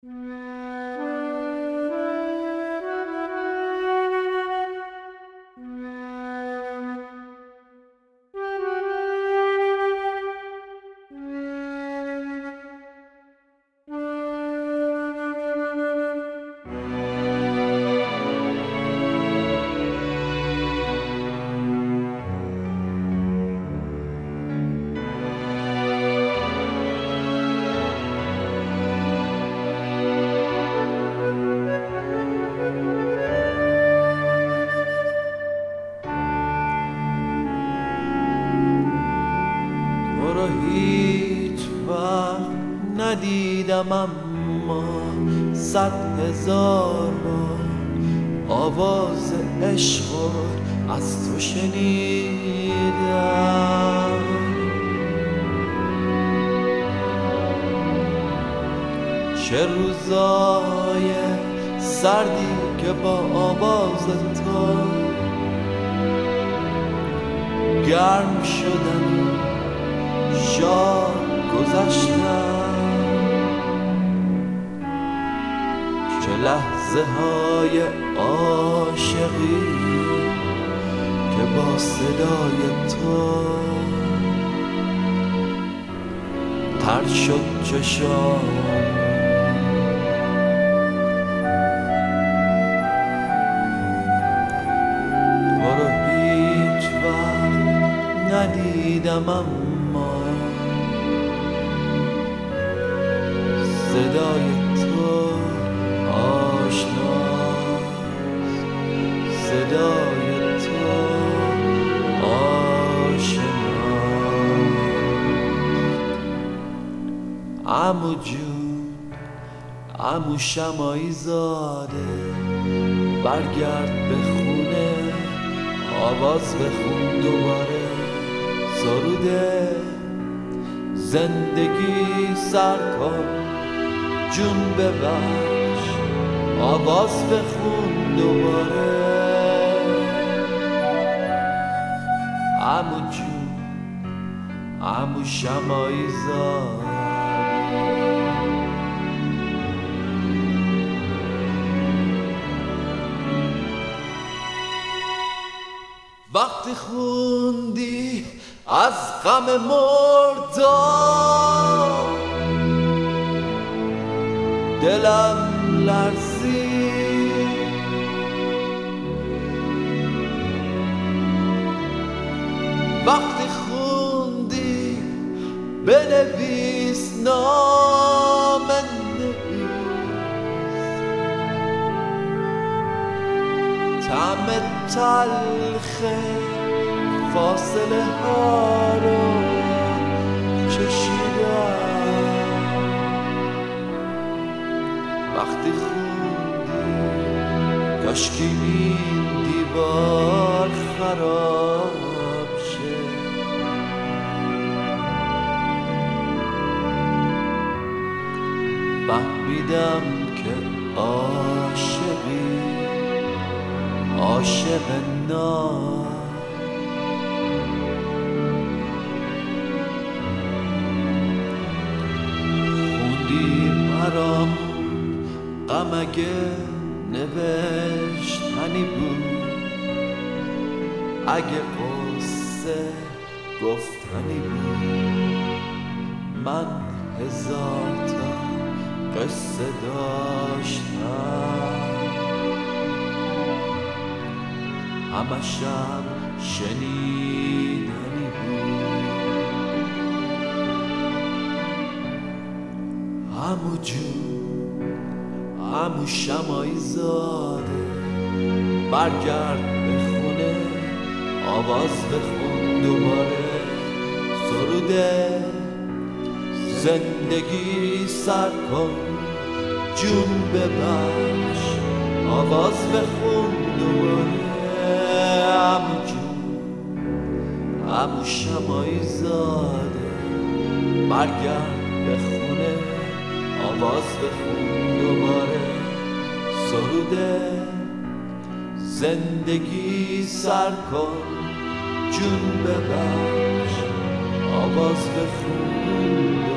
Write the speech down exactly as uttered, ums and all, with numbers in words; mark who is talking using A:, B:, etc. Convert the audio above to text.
A: هیچ وقت ندیدم اما صد هزار بار آواز عشق از تو شنیدم. چه روزای سردی که با آواز تو گرم شدن شاد گذشتم. چه لحظه های عاشقی که با صدای تو تر شد چشام. تو رو هیچ وقت ندیدم اما صدای تو آشناست، صدای تو آشناست. عمو جون، عمو شماعی زاده، برگرد به خونه، آواز بخون دوباره. سروده زندگی سر کن، جون ببخش، آواز بخون دوباره. عمو جون، عمو شماعی زاده. وقتی خوندی از غم مردن دلم لرزید. وقتی خوندی بنویس نام نویس، طعم تلخ فاصله ها رو چشیدم. وقتی خوندی کاشکی این دیوار خراب شه، فهمیدم که عاشقی عاشق نام. خوندی مرام غم اگه نوشتنی بود، اگه قصه گفتنی بود. من هزار تا قصه داشتم، همشم شنیدنی بود. عمو جون، عمو شماعی زاده، برگرد به خونه، آواز بخون دوباره. سروده زندگی سر کن، جون ببخش، آواز بخون دوباره. عمو جون، عمو شماعی زاده، برگرد به خونه، آواز بخون دوباره. سروده زندگی سر کن، جون ببخش، آواز بخون.